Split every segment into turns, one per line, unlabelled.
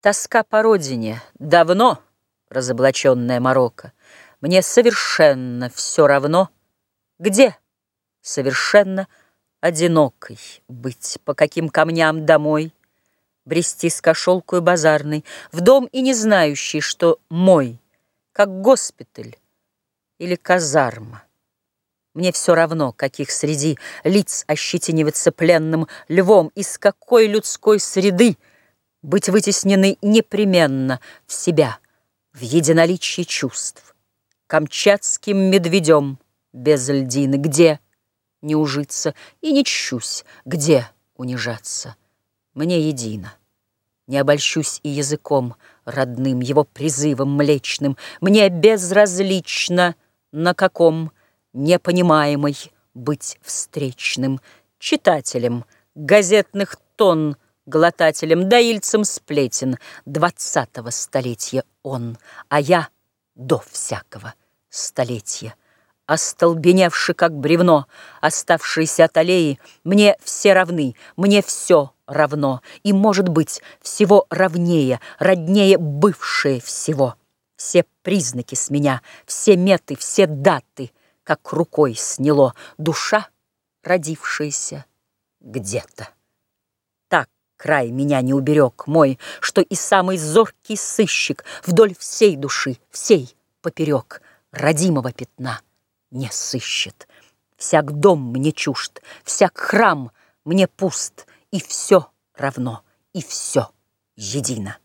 Тоска по родине, давно разоблаченная морока. Мне совершенно все равно, где совершенно одинокой быть, по каким камням домой брести с кошелкою базарной, в дом и не знающий, что мой, как госпиталь или казарма. Мне все равно, каких среди лиц ощетиниваться пленным львом, из какой людской среды быть вытесненной непременно в себя, в единоличье чувств, камчатским медведем без льдины, где не ужиться и не чщусь, где унижаться. Мне едино, не обольщусь и языком родным, его призывом млечным, мне безразлично, на каком непонимаемый быть встречным читателем газетных тонн, глотателем, доильцем сплетен 20-го столетия он, а я до всякого столетия. Остолбеневши, как бревно, оставшиеся от аллеи, мне все равны, мне все равно, и, может быть, всего равнее, роднее бывшее всего. Все признаки с меня, все меты, все даты, как рукой сняло, душа, родившаяся где-то. Так край меня не уберег мой, что и самый зоркий сыщик вдоль всей души, всей поперек родимого пятна не сыщет. Всяк дом мне чужд, всяк храм мне пуст, и все равно, и все едино.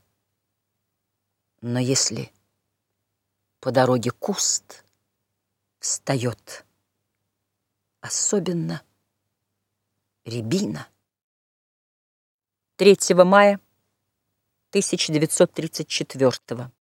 Но если по дороге куст встает, особенно рябина. 3 мая 1934